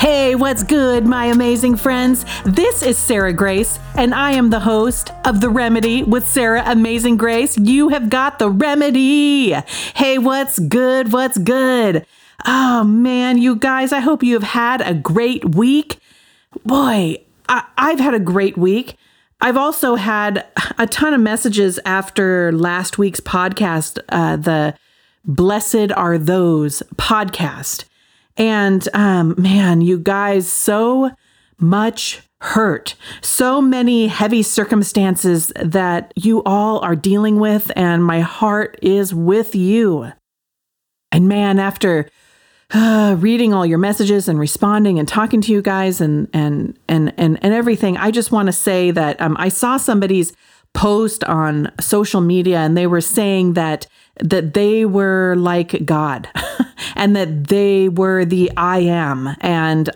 Hey, what's good, my amazing friends? This is Sarah Grace, and I am the host of The Remedy with Sarah Amazing Grace. You have got the remedy. Hey, what's good? What's good? Oh, man, you guys, I hope you have had a great week. Boy, I've had a great week. I've also had a ton of messages after last week's podcast, the Blessed Are Those podcast. And man, you guys, so much hurt, so many heavy circumstances that you all are dealing with, and my heart is with you. And man, after reading all your messages and responding and talking to you guys and everything, I just want to say that I saw somebody's post on social media, and they were saying that they were like God and that they were the I am. And,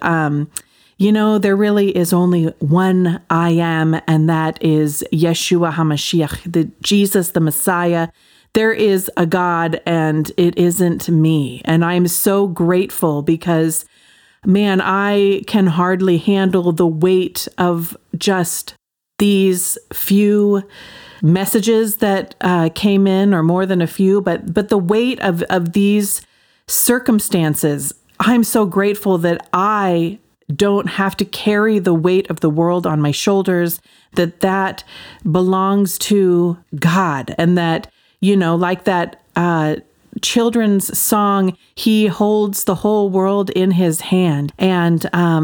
there really is only one I am, and that is Yeshua HaMashiach, the Jesus, the Messiah. There is a God, and it isn't me. And I'm so grateful because, man, I can hardly handle the weight of just these few messages that came in, or more than a few, but the weight of these circumstances. I'm so grateful that I don't have to carry the weight of the world on my shoulders, that belongs to God, and that, like that children's song, He holds the whole world in His hand, and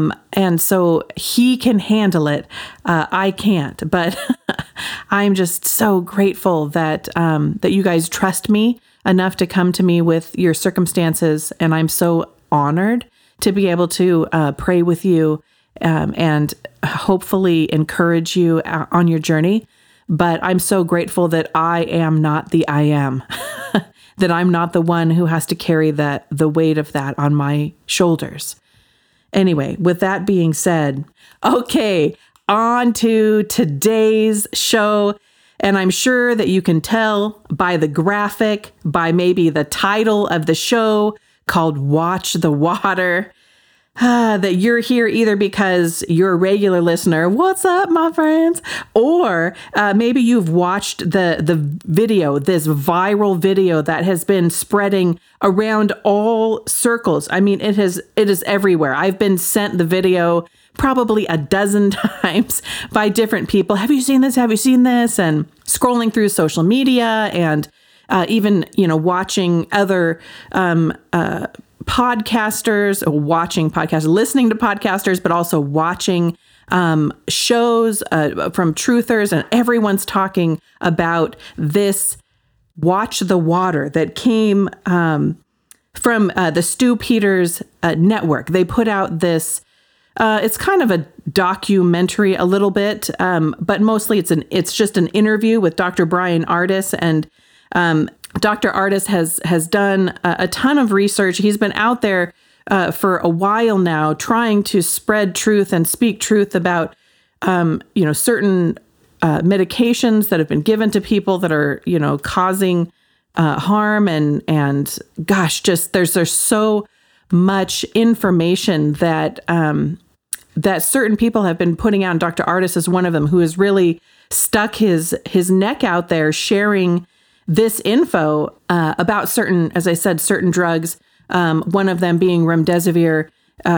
so He can handle it. I can't, but I'm just so grateful that you guys trust me enough to come to me with your circumstances, and I'm so honored to be able to pray with you and hopefully encourage you on your journey. But I'm so grateful that I am not the I am. That I'm not the one who has to carry the weight of that on my shoulders. Anyway, with that being said, okay, on to today's show. And I'm sure that you can tell by the graphic, by maybe the title of the show called Watch the Water, that you're here either because you're a regular listener, what's up, my friends? Or maybe you've watched the video, this viral video that has been spreading around all circles. I mean, it is everywhere. I've been sent the video probably a dozen times by different people. Have you seen this? Have you seen this? And scrolling through social media, and even, watching other podcasters, listening to podcasters, but also watching shows from truthers, and everyone's talking about this Watch the Water that came from the Stu Peters network. They put out this, it's kind of a documentary a little bit, but mostly it's just an interview with Dr. Bryan Ardis, and Dr. Ardis has done a ton of research. He's been out there for a while now trying to spread truth and speak truth about, certain medications that have been given to people that are, causing harm. And gosh, just there's so much information that certain people have been putting out. And Dr. Ardis is one of them, who has really stuck his neck out there sharing this info about certain, as I said, certain drugs, one of them being remdesivir,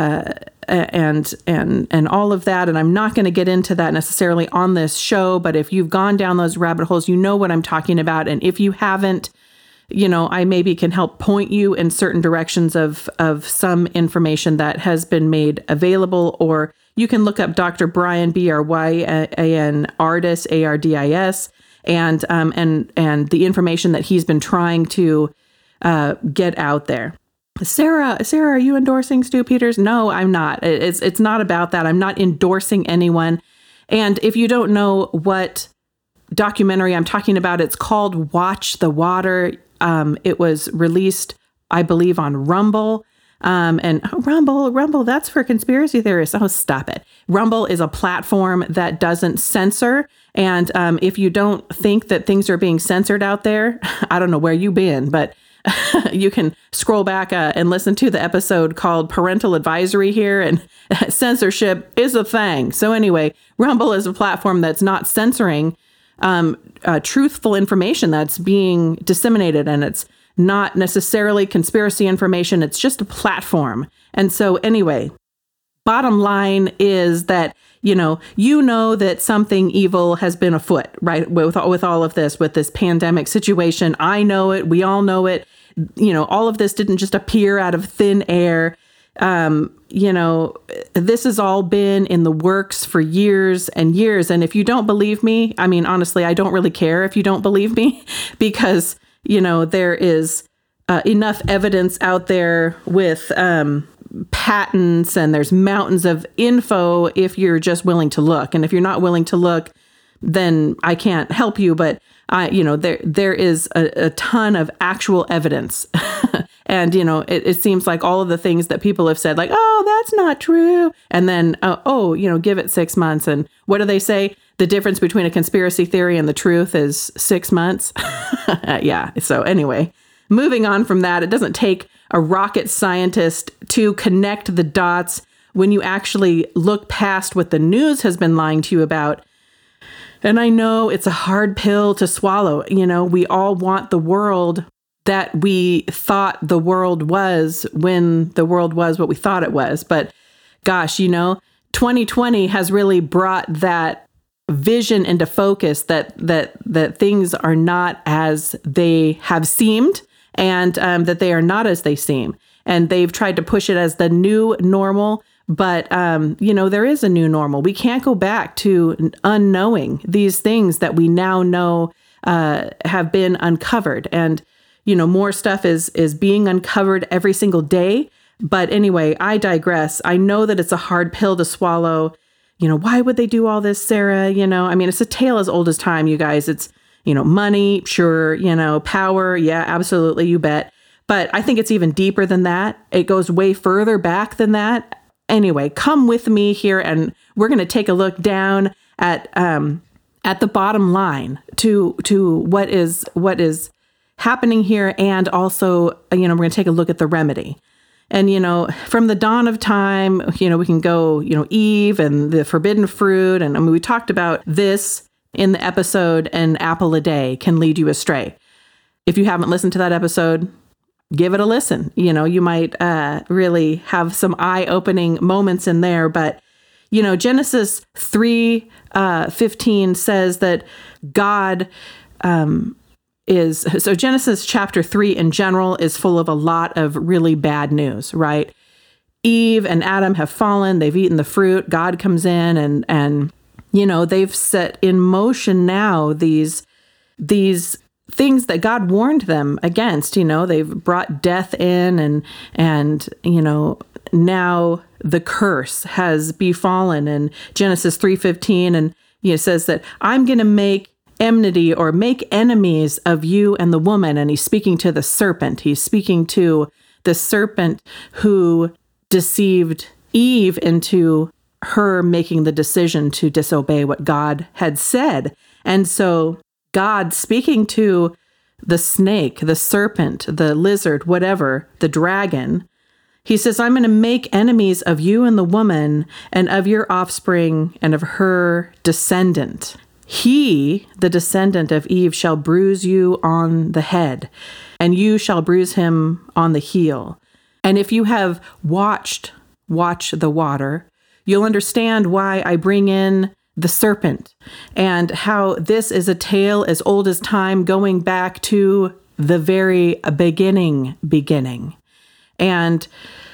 and all of that. And I'm not going to get into that necessarily on this show, but if you've gone down those rabbit holes, you know what I'm talking about. And if you haven't, I maybe can help point you in certain directions of some information that has been made available, or you can look up Dr. Bryan, Bryan Ardis, Ardis, and the information that he's been trying to get out there. Sarah, are you endorsing Stu Peters? No, I'm not. It's not about that. I'm not endorsing anyone. And if you don't know what documentary I'm talking about, it's called Watch the Water. It was released, I believe, on Rumble. Rumble, that's for conspiracy theorists. Oh, stop it. Rumble is a platform that doesn't censor. And if you don't think that things are being censored out there, I don't know where you've been, but you can scroll back and listen to the episode called Parental Advisory here, and censorship is a thing. So anyway, Rumble is a platform that's not censoring truthful information that's being disseminated, and it's not necessarily conspiracy information. It's just a platform. And so anyway, bottom line is that, you know that something evil has been afoot, right? With all of this, with this pandemic situation. I know it. We all know it. All of this didn't just appear out of thin air. This has all been in the works for years and years. And if you don't believe me, I mean, honestly, I don't really care if you don't believe me, because, there is enough evidence out there with patents, and there's mountains of info if you're just willing to look. And if you're not willing to look, then I can't help you. But there is a ton of actual evidence. And, it seems like all of the things that people have said, like, oh, that's not true. And then, give it 6 months. And what do they say? The difference between a conspiracy theory and the truth is 6 months. Yeah. So anyway, moving on from that, it doesn't take a rocket scientist to connect the dots when you actually look past what the news has been lying to you about. And I know it's a hard pill to swallow. We all want the world that we thought the world was when the world was what we thought it was. But gosh, 2020 has really brought that vision into focus that things are not as they have seemed, and that they are not as they seem. And they've tried to push it as the new normal. But, there is a new normal. We can't go back to unknowing these things that we now know have been uncovered. And, more stuff is being uncovered every single day. But anyway, I digress. I know that it's a hard pill to swallow. Why would they do all this, Sarah? It's a tale as old as time, you guys. It's, money, sure, power. Yeah, absolutely. You bet. But I think it's even deeper than that. It goes way further back than that. Anyway, come with me here, and we're going to take a look down at the bottom line to what is happening here, and also, we're going to take a look at the remedy. And, from the dawn of time, we can go, Eve and the forbidden fruit. And we talked about this in the episode, An Apple a Day Can Lead You Astray. If you haven't listened to that episode, give it a listen. You might really have some eye-opening moments in there. But, Genesis 3:15 says that God so Genesis chapter 3 in general is full of a lot of really bad news, right? Eve and Adam have fallen. They've eaten the fruit. God comes in and they've set in motion now these things that God warned them against. They've brought death in, and now the curse has befallen. And Genesis 3:15 and says that I'm going to make enmity, or make enemies of you and the woman. And he's speaking to the serpent. He's speaking to the serpent who deceived Eve into her making the decision to disobey what God had said. And so God, speaking to the snake, the serpent, the lizard, whatever, the dragon, he says, I'm going to make enemies of you and the woman, and of your offspring, and of her descendant. He, the descendant of Eve, shall bruise you on the head, and you shall bruise him on the heel. And if you have watch the water, you'll understand why I bring in the serpent, and how this is a tale as old as time, going back to the very beginning. And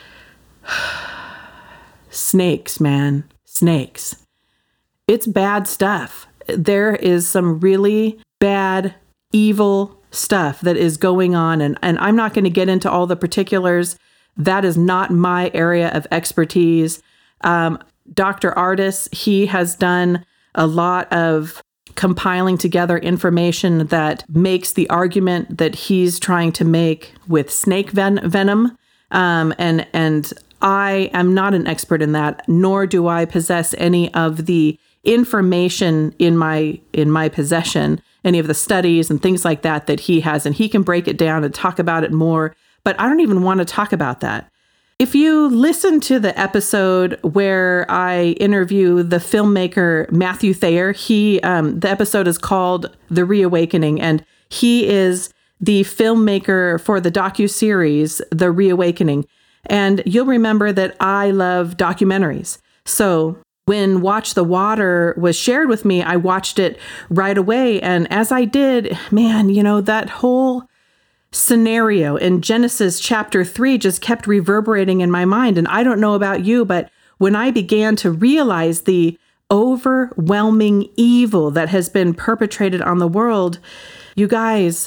snakes, man, snakes. It's bad stuff. There is some really bad, evil stuff that is going on. And I'm not going to get into all the particulars. That is not my area of expertise. Dr. Ardis, he has done a lot of compiling together information that makes the argument that he's trying to make with snake venom. And I am not an expert in that, nor do I possess any of the information in my possession any of the studies and things like that he has, and he can break it down and talk about it more. But I don't even want to talk about that. If you listen to the episode where I interview the filmmaker Matthew Thayer, the episode is called The Reawakening, and he is the filmmaker for the docuseries The Reawakening. And you'll remember that I love documentaries. So when Watch the Water was shared with me, I watched it right away. And as I did, man, that whole scenario in Genesis chapter 3 just kept reverberating in my mind. And I don't know about you, but when I began to realize the overwhelming evil that has been perpetrated on the world, you guys,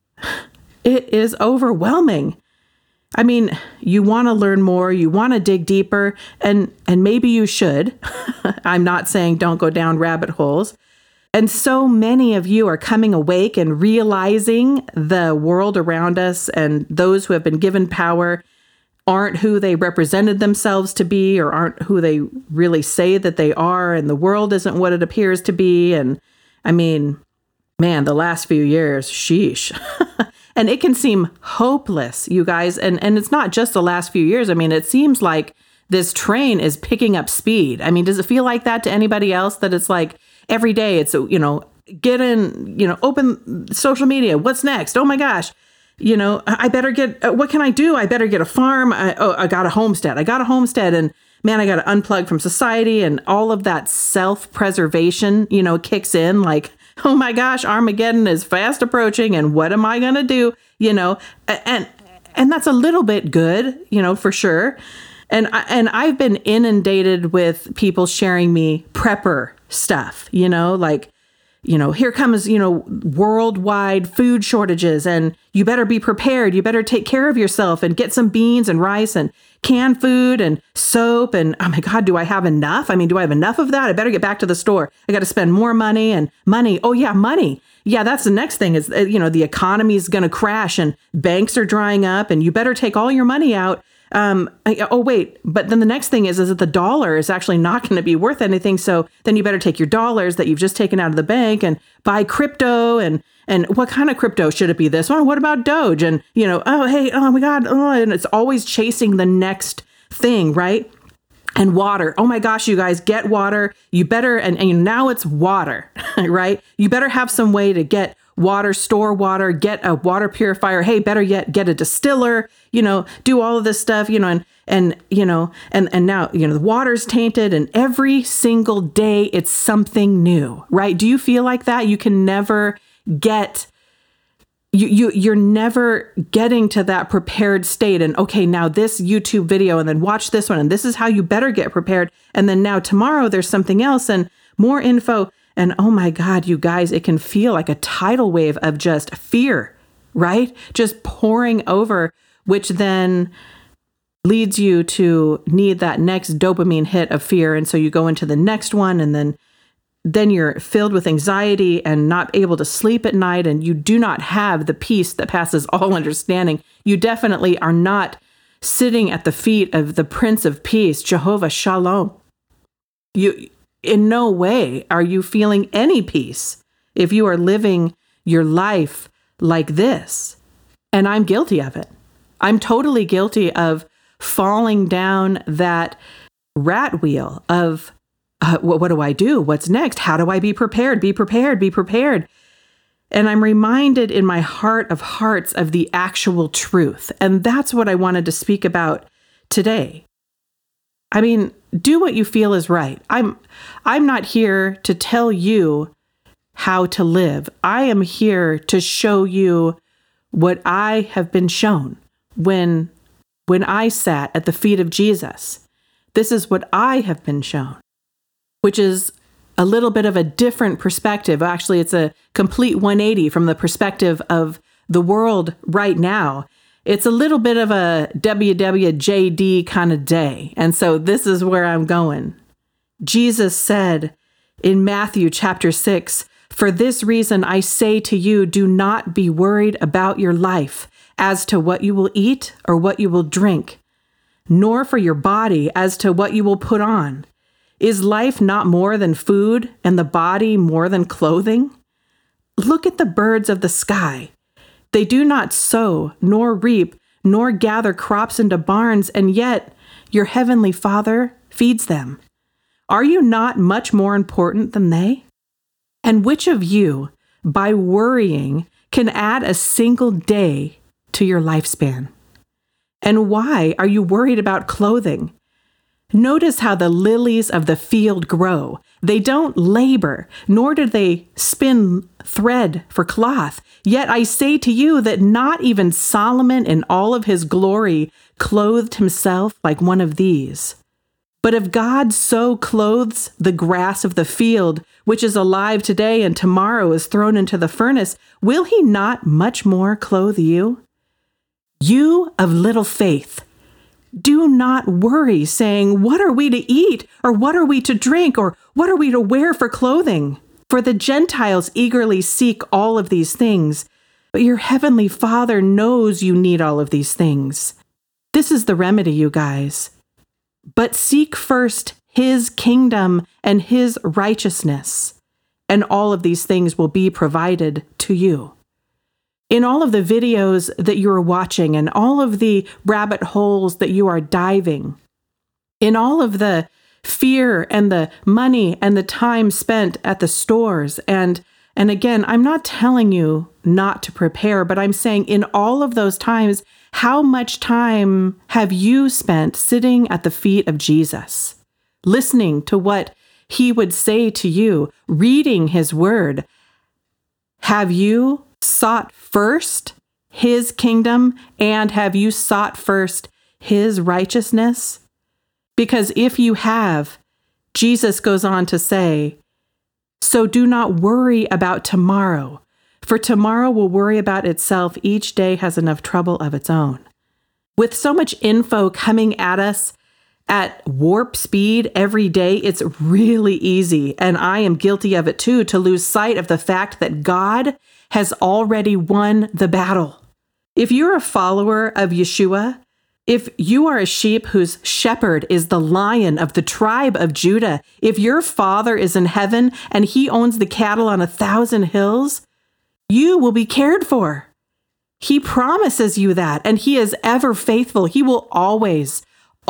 it is overwhelming. I mean, you want to learn more, you want to dig deeper, and maybe you should. I'm not saying don't go down rabbit holes. And so many of you are coming awake and realizing the world around us and those who have been given power aren't who they represented themselves to be, or aren't who they really say that they are, and the world isn't what it appears to be. And I mean, man, the last few years, sheesh. And it can seem hopeless, you guys. And it's not just the last few years. I mean, it seems like this train is picking up speed. I mean, does it feel like that to anybody else, that it's like every day it's, get in, open social media. What's next? Oh my gosh. I better get, what can I do? I better get a farm. I got a homestead. And man, I got to unplug from society, and all of that self-preservation, kicks in like, oh my gosh, Armageddon is fast approaching, and what am I going to do? And that's a little bit good, for sure. And I've been inundated with people sharing me prepper stuff, here comes, worldwide food shortages, and you better be prepared. You better take care of yourself and get some beans and rice and canned food and soap. And oh my God, do I have enough? I mean, do I have enough of that? I better get back to the store. I got to spend more money and money. Oh yeah, money. Yeah, that's the next thing is, the economy is going to crash and banks are drying up, and you better take all your money out. But then the next thing is that the dollar is actually not going to be worth anything. So then you better take your dollars that you've just taken out of the bank and buy crypto. And what kind of crypto should it be? This one? What about Doge? And, oh my God. Oh, and it's always chasing the next thing, right? And water. Oh my gosh, you guys, get water. You better, and now it's water, right? You better have some way to get water, store water, get a water purifier. Hey, better yet, get a distiller, do all of this stuff, and now, the water's tainted, and every single day it's something new, right? Do you feel like that? You can never get, you're never getting to that prepared state. And okay, now this YouTube video, and then watch this one, and this is how you better get prepared. And then now tomorrow there's something else and more info. And oh my God, you guys, it can feel like a tidal wave of just fear, right? Just pouring over, which then leads you to need that next dopamine hit of fear. And so you go into the next one, and then you're filled with anxiety and not able to sleep at night, and you do not have the peace that passes all understanding. You definitely are not sitting at the feet of the Prince of Peace, Jehovah Shalom. In no way are you feeling any peace if you are living your life like this. And I'm guilty of it. I'm totally guilty of falling down that rat wheel of what do I do? What's next? How do I be prepared? Be prepared, be prepared. And I'm reminded in my heart of hearts of the actual truth. And that's what I wanted to speak about today. I mean, do what you feel is right. I'm not here to tell you how to live. I am here to show you what I have been shown when I sat at the feet of Jesus. This is what I have been shown, which is a little bit of a different perspective. Actually, it's a complete 180 from the perspective of the world right now. It's a little bit of a WWJD kind of day. And so this is where I'm going. Jesus said in Matthew chapter 6, "For this reason I say to you, do not be worried about your life as to what you will eat or what you will drink, nor for your body as to what you will put on. Is life not more than food, and the body more than clothing? Look at the birds of the sky. They do not sow, nor reap, nor gather crops into barns, and yet your heavenly Father feeds them. Are you not much more important than they? And which of you, by worrying, can add a single day to your lifespan? And why are you worried about clothing? Notice how the lilies of the field grow. They don't labor, nor do they spin thread for cloth. Yet I say to you that not even Solomon in all of his glory clothed himself like one of these. But if God so clothes the grass of the field, which is alive today and tomorrow is thrown into the furnace, will he not much more clothe you? You of little faith. Do not worry, saying, what are we to eat? Or what are we to drink? Or what are we to wear for clothing? For the Gentiles eagerly seek all of these things, but your heavenly Father knows you need all of these things. This is the remedy, you guys. But seek first his kingdom and his righteousness, and all of these things will be provided to you. In all of the videos that you are watching and all of the rabbit holes that you are diving, in all of the fear and the money and the time spent at the stores, and again, I'm not telling you not to prepare, but I'm saying in all of those times, how much time have you spent sitting at the feet of Jesus, listening to what he would say to you, reading his word? Have you sought first his kingdom, and have you sought first his righteousness? Because if you have, Jesus goes on to say, so do not worry about tomorrow, for tomorrow will worry about itself. Each day has enough trouble of its own. With so much info coming at us at warp speed every day, it's really easy, and I am guilty of it too, to lose sight of the fact that God has already won the battle. If you're a follower of Yeshua, if you are a sheep whose shepherd is the Lion of the tribe of Judah, if your Father is in heaven and he owns the cattle on 1,000 hills, you will be cared for. He promises you that, and he is ever faithful. He will always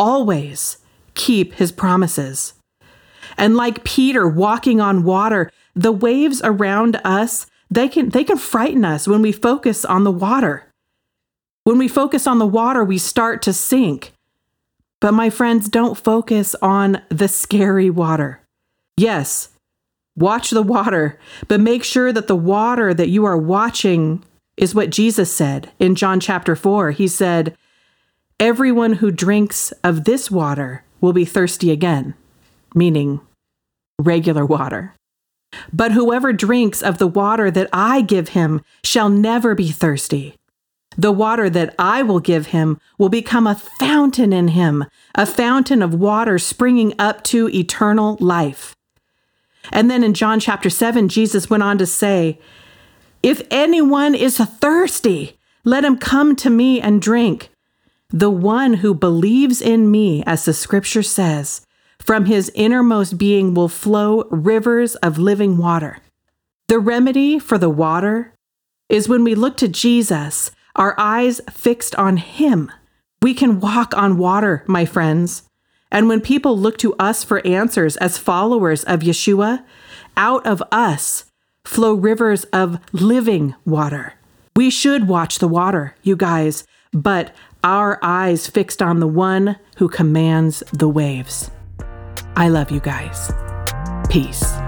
keep his promises. And like Peter walking on water, the waves around us, they can frighten us when we focus on the water. When we focus on the water, we start to sink. But my friends, don't focus on the scary water. Yes, watch the water, but make sure that the water that you are watching is what Jesus said in John chapter 4. He said, everyone who drinks of this water will be thirsty again, meaning regular water. But whoever drinks of the water that I give him shall never be thirsty. The water that I will give him will become a fountain in him, a fountain of water springing up to eternal life. And then in John chapter 7, Jesus went on to say, if anyone is thirsty, let him come to me and drink. The one who believes in me, as the scripture says, from his innermost being will flow rivers of living water. The remedy for the water is when we look to Jesus, our eyes fixed on him. We can walk on water, my friends. And when people look to us for answers as followers of Yeshua, out of us flow rivers of living water. We should watch the water, you guys, but our eyes fixed on the one who commands the waves. I love you guys. Peace.